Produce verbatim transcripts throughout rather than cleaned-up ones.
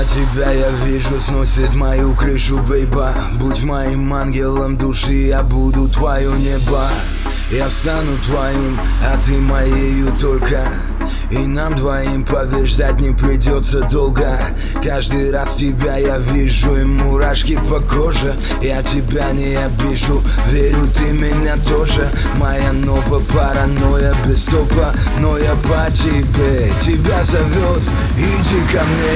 Когда тебя я вижу, сносит мою крышу, бейба. Будь моим ангелом души, я буду твое небо. Я стану твоим, а ты моею только. И нам двоим, поверь, ждать не придется долго. Каждый раз тебя я вижу, и мурашки по коже. Я тебя не обижу, верю, ты меня тоже. Моя новая паранойя без стопа, но я по тебе. Тебя зовет, иди ко мне.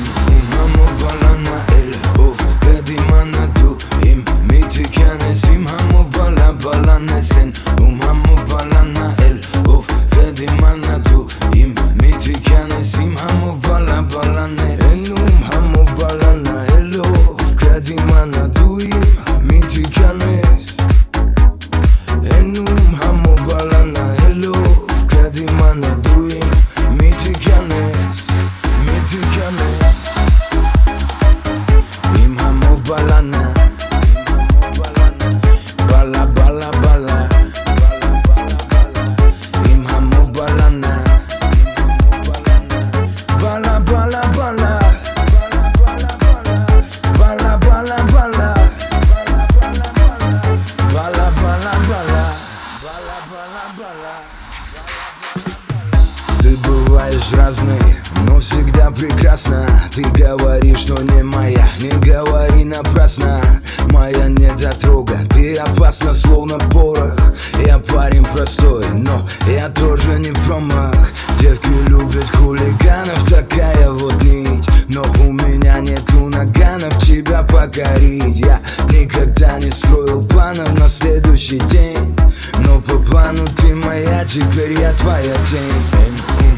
Ты бываешь разной, но всегда прекрасна. Ты говоришь, что не моя, не говори напрасно. Моя недотрога, ты опасна, словно порох. Я парень простой, но я тоже не промах. Девки любят хулиганов, такая вот нить. Но у меня нету наганов тебя покорить. Я никогда не строил планов на следующий день, но по плану ты моя, теперь я твоя тень.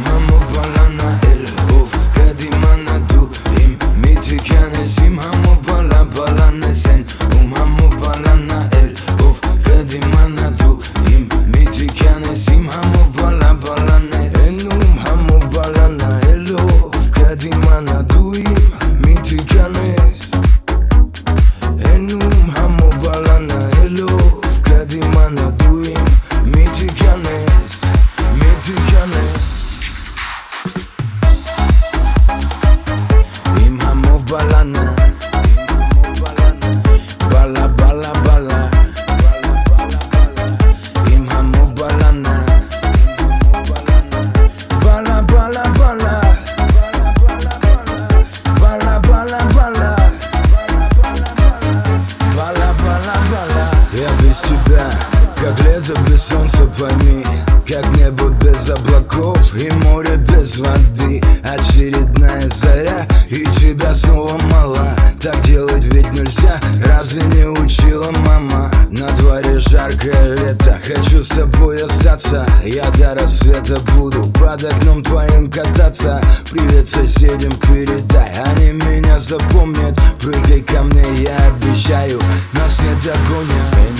Как лето без солнца, пойми, как небо без облаков и море без воды. Очередная заря, и тебя снова мало. Так делать ведь нельзя, разве не учила мама? На дворе жаркое лето, хочу с тобой остаться. Я до рассвета буду под окном твоим кататься. Привет соседям передай, они меня запомнят. Прыгай ко мне, я обещаю, нас не догонят.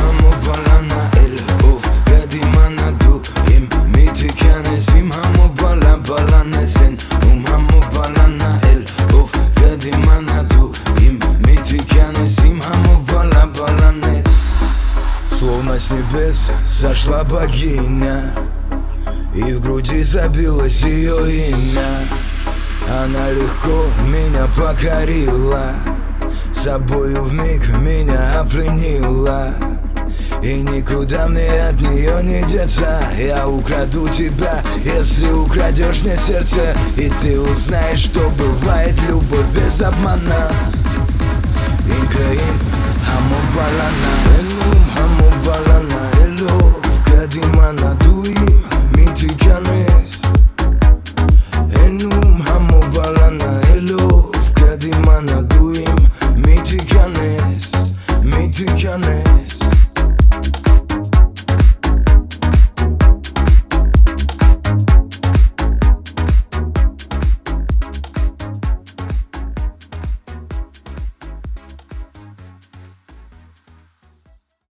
Словно с небес сошла богиня, и в груди забилось ее имя. Она легко меня покорила, собою вмиг меня опленила. И никуда мне от нее не деться. Я украду тебя, если украдешь мне сердце. И ты узнаешь, что бывает любовь без обмана. Инкаин, хаму балана, элум, хаму балана, элу, кадимана дуи.